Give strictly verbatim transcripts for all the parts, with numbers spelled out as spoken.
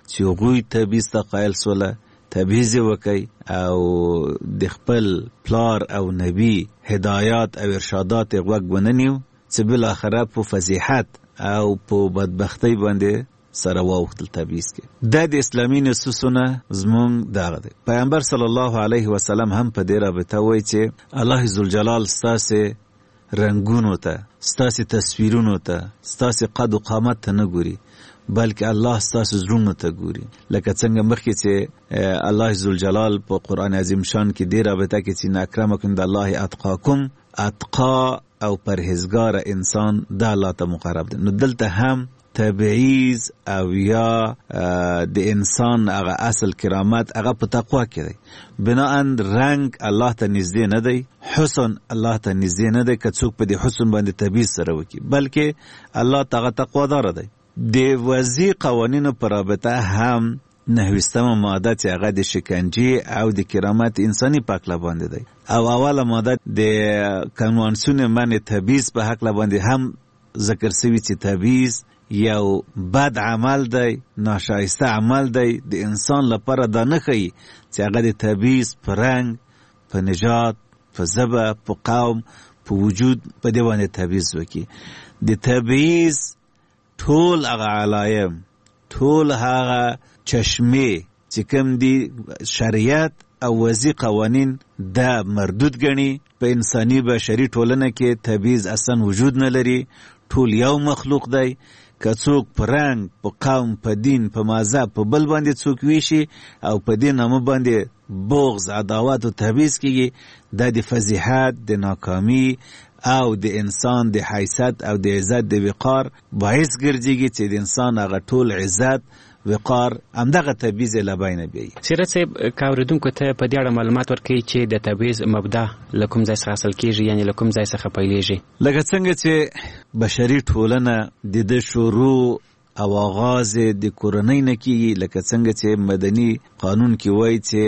چې هغوی تبعیض ته قایل سوله، تبعیض یې وکړي او د خپل پلار او نبی هدایات او ارشادات یې غوږ ونه نیو، چې بالاخره په فضیحت او په بدبختی باندې سره واوښتل تبعیض کې. دا د اسلامي نصوصونه زمونږ دغه دی. پیغمبر صلی الله علیه وسلم هم په دې رابطه وایي چې الله ذوالجلال ستاسې رنګونو ته، ستاسې تصویرونو ته، ستاسې قد و قامت ته نه ګوري، بلکې الله ستاسو زړونو ته ګوري. لکه څنګه مخکې چې الله ذوالجلال په قرآن عظیم شان کې دې رابطه کې چې ان اکرمکم عند الله اتقاکم، اتقا او پرهیزګار انسان دا الله ته مقرب دی. نو دلته هم تبعیض او یا د انسان هغه اصل کرامت هغه په تقوا کې دی. بناً رنگ الله ته نږدې نه دی، حسن الله ته نږدې نه دی که څوک په دې حسن باندې تبعیض سره وکړي، بلکې الله ته تقوادار دی. د وضعي قوانینو په رابطه هم نهویستمه ماده چې هغه د شکنجې او د کرامت انساني په هکله باندې دی، او اوله ماده د کنوانسیون منع تبعیض په هکله باندې هم ذکر شوي چې تبعیض یو بد عمل دی، ناشایسته عمل دی. د انسان لپاره دا نه ښیي چې هغه د تبعیض په رنګ، په نژاد، په ژبه، په قوم، په وجود په دې باندې تبعیض وکړي. د تبعیض ټول هغه علایم، ټول هغه چشمې چې کوم دي شریعت او وضعي قوانین دا مردود ګڼي. په انساني بشري ټولنه کې تبعیض اصلا وجود نه لري، ټول یو مخلوق دی. که څوک په رنګ، په قوم، په دین، په مذهب، په بل باندې څوک ویشي او په دې نامه باندې بغض، عداوت او تبعیض کیږي، دا د فضیحت، د ناکامي او د انسان د حیثیت او د عزت د وقار باعث ګرځيږي چې د انسان هغه ټول عزت، وقار همدغه تبعیض له بینه بیایي. سیرت صاحب، که اورېدونکو ته په دې اړه معلومات ورکړي چې د تبعیض مبدا له کوم ځای څخه حاصل کېږي، یعنې له کوم ځای څخه پیلېږي؟ لکه څنګه چې بشري ټولنه د ده شروع او آغاز د کورنۍ نه کېږي، لکه څنګه چې مدني قانون کې وایي چې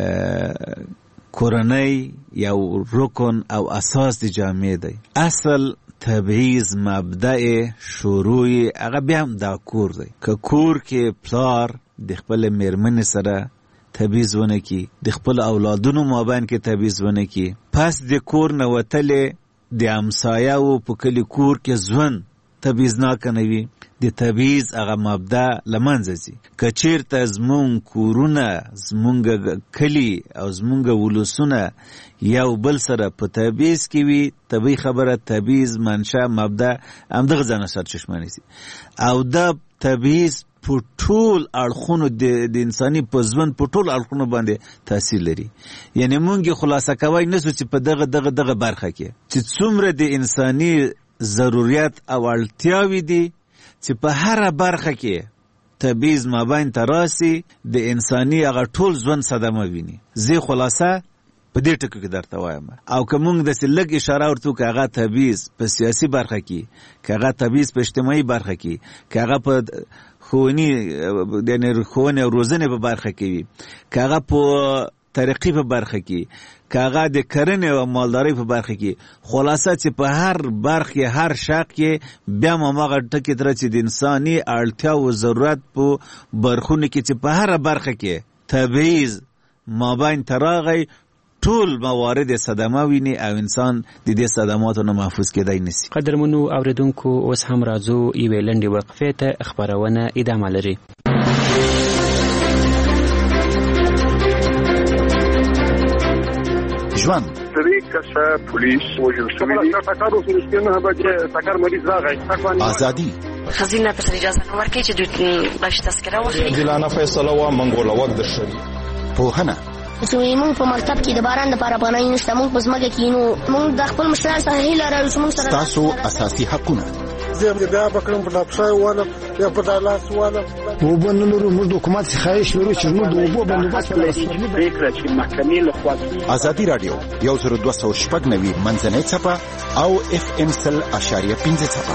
کورنۍ یو رکن او اساس د جامعې دی. اصل تبعیض مبدأ شروع هغه بیا هم دا کور دی. که کور کې پلار د خپل میرمن سره تبعیض ونه کړي، د خپل اولادونو مابین کې تبعیض ونه کړي، پس د کور نه وتلې د همسایه‌و په کلي کور کې ژوند تبعیضناک نه وي، د تبعیض هغه مبدا له منځه ځي. که چېرته زمونږ کورونه، زمونږ کلي او زمونږ ولسونه یو بل سره په تبعیض کې وي، طبیعي خبره تبعیض منشأ مبدا همدغه ځای نه سرچشمه نیسي، او دا تبعیض په ټول اړخونو د انساني په ژوند په ټول اړخونو باندې تاثیر لري. یعنې مونږ یې خلاصه کوی نسو چې په دغه دغه دغه برخه کې چې څومره د انساني ضرورت او اړتیاوې دي چې په هره برخه کې تبعیض مابین ته راسي، د انساني هغه ټول ژوند صدمه ویني. زه خلاصه په دې ټکو کې درته وایم. او که موږ داسې لږ اشاره ورته که هغه تبعیض په سیاسي برخه کې، که هغه تبعیض په اجتماعي برخه کې، که هغه په ښووني یعنې ښوونې او روزنې په برخه کې وي، که هغه په ترقی په برخه کې، که هغه د کرنې او مالدارۍ په برخه کې، خلاصه چې په هر برخه هر شق کې بیا هم هماغه ټکي ته چې د انساني اړتیا او ضرورت په برخونو کې چې په هره برخه کې تبعیض مابین ته راغی، ټول موارد صدمه ویني او انسان د دې صدماتو نه محفوظ کېدای نشي. قدرمنو اوریدونکو، اوس هم راځو یوې لنډې وقفې ته، خپرونه ادامه لري. ژوند سری کسه پولیس وژل شوی دی. ټکر وسو سپینه بجې ټکر مریض راغی. ازادي خزینه ته اجازه نه ورکړي چې دوی باندې تذکره واخلي. دلانه فیصله وا منګوله وخت د شری. پوهنه چې موږ په مکتب کې د باران لپاره پناه نشته، موږ په ځمکه کې نو موږ د خپل مشرانو څخه هیله لرو چې موږ سره تاسو اساسي حقونه زه بیا بکرم په لاپشای واله یا په دالاس واله وبنلو موږ حکومت څخه خواهش لرو چې موږ د اوبو بندوبست ولرو. فکر چې محکمې له خوا ازادي رادیو یو زر دوه سوه شپږ نوي منځنۍ څپه او اف ام سل اشاریه پنځه څپه.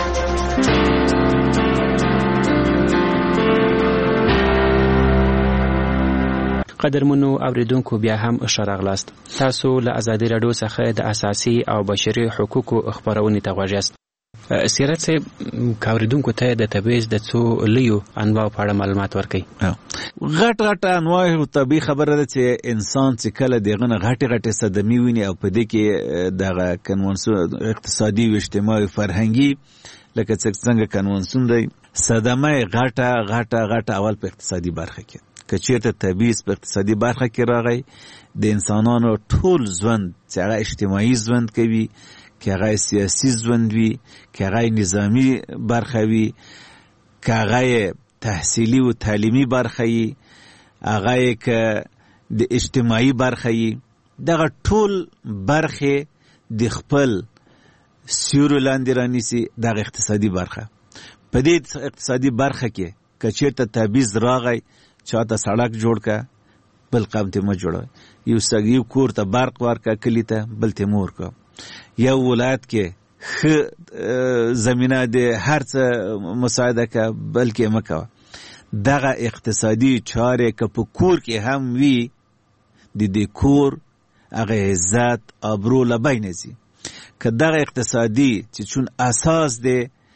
قدرمنو اوریدونکو، بیا هم ښه راغلاست. تاسو له ازادي راډیو څخه د اساسي او بشري حقوقو خپرونې ته غوږ یاست. سیرت صاحب کاوریدونکو ته د تبعیض د څو لیو انواع په اړه معلومات ورکړي. غټ غټ انواع او طبي خبره ده چې انسان چې کله دغه غټ غټ صدمې ویني او په دې کې دغه کنونسون اقتصادي او اجتماعي فرهنګي لکه څنګه کنونسون دی صدمه غټه غټه غټه اول په اقتصادي برخه کې که چیرته تبعیض په اقتصادي برخه کې راغی د انسانانو ټول ژوند چې هغه اجتماعي ژوند کوي که هغه سیاسی ژوند وي که هغه نظامی برخه وي که هغه تحصیلی و تعلیمی برخه وي هغه که د اجتماعي برخه وي دغه ټول برخه د خپل سیورو لاندې رانیسي دغه اقتصادي برخه. په دې اقتصادي برخه کې که چیرته تبعیض راغی چاته سړک جوړ کا بل قوم ته مه جوړوي، یو سګیو کور ته برق ورکا کلی ته بل ته مور کا، یو ولایت کې ښه زمینه د هر څه مساعده کا بلکې مکوه. دغه اقتصادي چارې که په کور کې هم وي د دې کور هغه عزت ابرو له بینه ځي. که دغه اقتصادي چې چون اساس د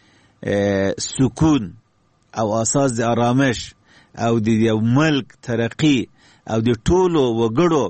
سکون او اساس د آرامش او د یو ملک ترقی او د ټولو وګړو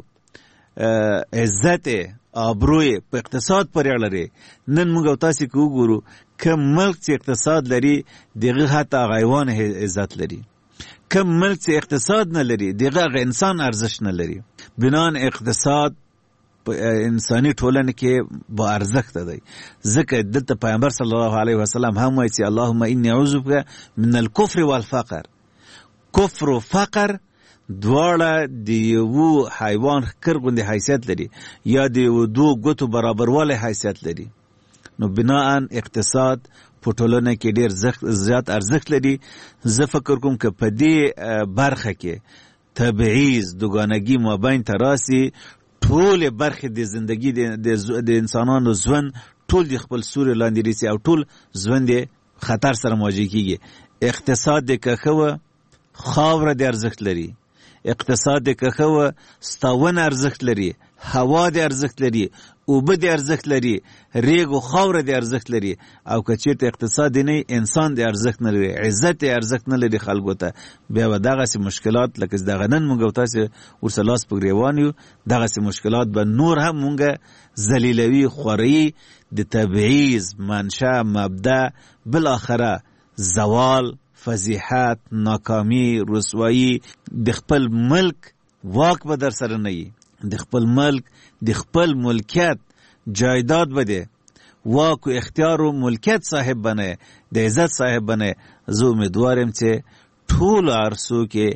عزت ابروی په اقتصاد پورې اړه لري. نن موږ تاسو کو وګورو کوم ملک چې اقتصاد لري دغه حتی غیوان عزت لري، کوم ملک چې اقتصاد نه لري دغه انسان ارزښت نه لري. بنان اقتصاد انسانی ټولنه کې با ارزښت دی. ځکه دلته پیغمبر صلی الله علیه وسلم هم وایي چې اللهم انی اعوذ بک من الکفر والفقر. کفر و فقر دواړه د یو حیوان ښکر غوندې حیثیت لري یا د یو دو ګوتو برابروالی حیثیت لري. نو بناءً اقتصاد په ټولنه کې ډېر زیات ارزښت لري. زه فکر کوم که په دې برخه کې تبعیض دوګانګي مابین ته راسي ټول برخې د زندگی د انسانانو ژوند ټول د خپل سوري لاندې رسي او ټول ژوند خطر سره مواجه کیږي. اقتصاد د کخوه خاوره د ارزښت لري، اقتصاد د کخوه ستاون ارزښت لري، هوا د ارزښت لري، اوبه د ارزښت لري، ریګ او خاوره د ارزښت لري. او که چیرته اقتصاد نه انسان د ارزښت نه لري، عزت د ارزښت نه لري خلکو ته، بیا به دغسې مشکلات لکه دغه نن موږ تاسو ورسره لاس په ګریوان یو دغسې مشکلات به نور هم موږ ذلیلوي خوري. د تبعیض منشأ مبدا بالاخره زوال، فضیحت، ناکامی، رسوایی د خپل ملک واک به در سره نه وي، د خپل ملک د خپل ملکیت جایداد بده واک و اختیار و ملکیت صاحب بنه، د عزت صاحب بنه. زه امیدوارم چې ټول عرصو کې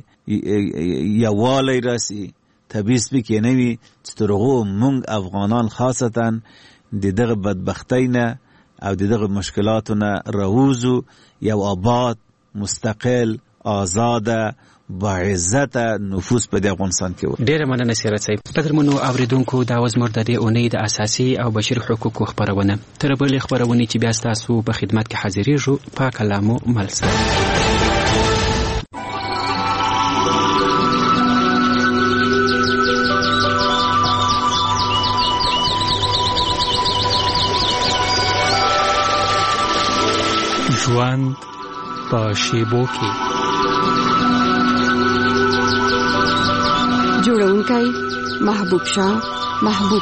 یووالی راسي، تبعیض پکې نه وي چې تر هغو موږ افغانان خاصتا د دغه بدبختۍ نه او د دغه مشکلاتو نه راووځو، یو آباد مستقل آزاده با عزت نفوس په دې افغانستان کې و. ډیره مننه سیرت صاحب. قدرمنو اوریدونکو دا و زموږ د دې اونۍ د اساسي او بشري حقوقو خبرونه. تر بلې خبرونې چې بیا ستاسو په خدمت کې حاضرېږو په کلامو ملسه. ژوند په شیبو کې جوړونکی محبوب شاه محبوب.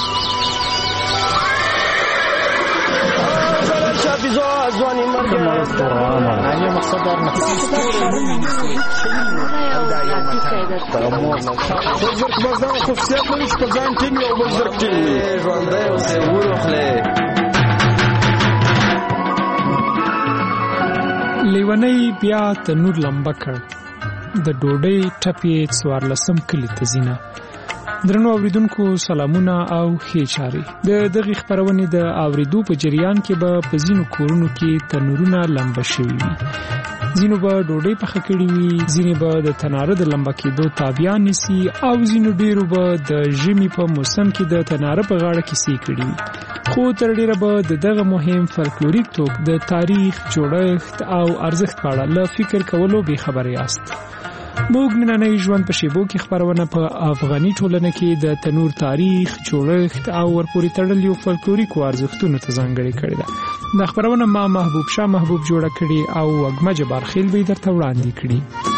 لیونی بیا تنور لمبه کړ، د ډوډۍ ټپې څوارلسم کلي ته ځینه. درنو اوریدونکو سلامونه او ښې چارې. د دغې خپرونې د اوریدو په جریان کې به په ځینو کورونو کې تنورونه لمبه شوي وي، ځینو به ډوډۍ پخه کړې وي، ځینې به د تناره د لمبه کېدو تابیا نیسي او ځینو ډېرو به د ژمي په موسم کې د تناره په غاړه کیسې کړې وي. خو تر ډېره به د دغه مهم فلکلوریک توپ د تاریخ، جوړښت او ارزښت په اړه له فکر کولو بې خبره یاست. موږ نننۍ ژوند په شیبو کې خبرونه په افغاني ټولنه کې د تنور تاریخ، جوړښت او ورپورې تړلو فولکلوریکو ارزښتونو ته ځانګړې کړې ده. د خبرونه ما محبوب شاه محبوب جوړه کړې او وګمه جبار خیل به درته وړاندې کړي.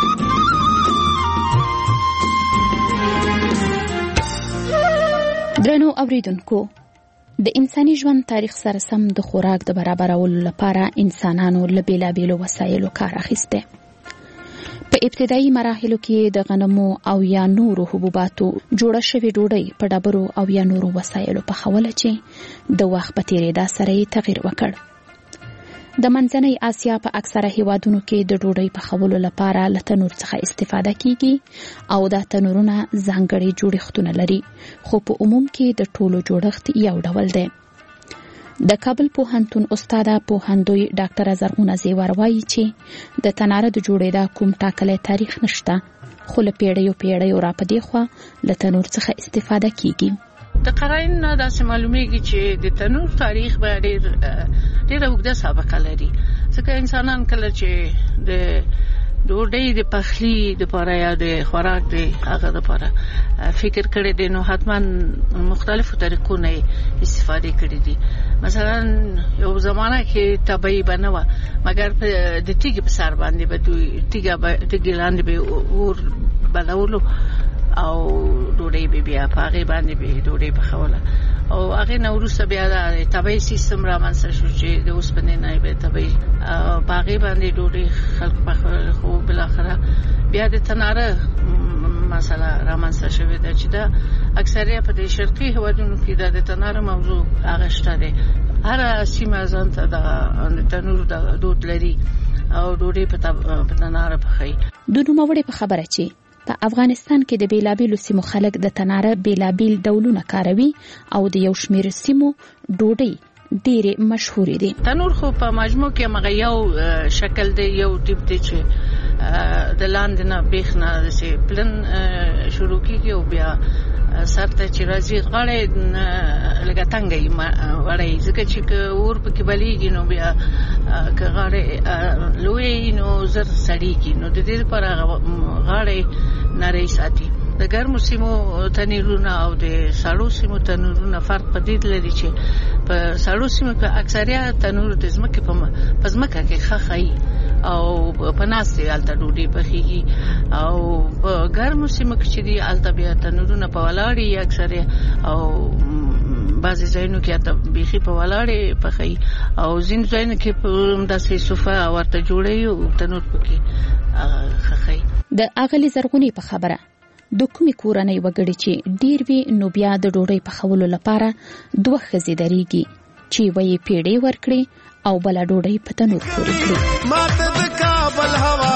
درنو اوریدونکو، د انساني ژوند تاریخ سره سم د خوراک د برابرولو لپاره انسانانو له بیلابیلو وسایلو کار اخیسته. په ابتدایي مراحلو کې د غنمو او یا نورو حبوباتو جوړه شوې ډوډۍ په ډبرو او یا نورو وسایلو پخوله چې د وخت په تیریدا سره یې تغییر وکړ. د منځنۍ آسیا په اکثره هیوادونو کې د ډوډۍ پخولو لپاره له تنور څخه استفاده کیږي او دا تنورونه ځانګړي جوړښتونه لري، خو په عموم کې د ټولو جوړښت یو ډول دی. د کابل پوهنتون استاده پوهندوی ډاکټره زرغونه زیور وایي چې د تناره د جوړېدا کوم ټاکلی تاریخ نشته، خو له پیړیو پیړیو راپدې خوا له تنور څخه استفاده کیږي. د قراین نه داسې معلومیږي چې د تنور تاریخ به ډېر ډېره اوږده سابقه لري، ځکه انسانان کله چې د ډوډۍ د پخلي دپاره یا د خوراک د هغه دپاره فکر کړی دی، نو حتما مختلفو طریقو نه استفاده کړي دي. مثلا یو زمانه کې طبیعي به نه وه، مګر د تیږې په سر باندې به دوی تیږې لاندې به اور بلولو او ډوډۍ به بیا په هغې باندې به ډوډۍ پخوله، او هغې نه وروسته بیا د طبیعي سیستم رامنځته شو چې د اوسپنې نه به طبیعي په هغې باندې ډوډۍ خلک پخوله. خو بالاخره بیا د تناره مسله رامنځته شوې ده چې دا اکثریه په د شرقي هېوادونو کې دا د تناره موضوع هغه شته دی. هره سیمه ځان ته د تنور د دود لري او ډوډۍ په تناره پخوي. د نوموړې په خبره چې په افغانستان کې د بیلابیلو سیمو خلک د تناره بیلابیل ډولونه کاروي او د یو شمېر سیمو ډوډۍ ډېرې مشهورې دي. تنور خو په مجموع کې هغه یو شکل دی، یو ټیپ دی چې د لاندې نه بیخ نه داسې پلن شروع کېږي او بیا سر ته چې راځي غاړه لږه تنګه وي وړی، ځکه چې که اور پکې بلیږي نو بیا که غاړه لوی نو زر سړېږي، نو د دې لپاره غاړه نری ساتي. د ګرمو سیمو تنورونه او د سړو سیمو تنورونه فرق په دې لري چې په سړو سیمو کې اکثریه تنور د ځمکې په ځمکه کې ښخی او په ناستې هلته ډوډۍ پخېږي، او په ګرمو سیمو کې چې دي هلته بیا تنورونه په ولاړې اکثریه، او بعضې ځایونو کې هلته بیخي په ولاړې پخوي، او ځینې ځایونو کې داسې صوفه ورته جوړوي او تنور پکې ښخوي. د اغلې زرغونې په خبره د کومې کورنۍ وګړي چې ډېر وي نو بیا د ډوډۍ پخولو لپاره دوه ښځې درېږي چې یوه یې پیړۍ ورکړي او بله ډوډۍ په تنور پورې کړي. ماته د کابل هوا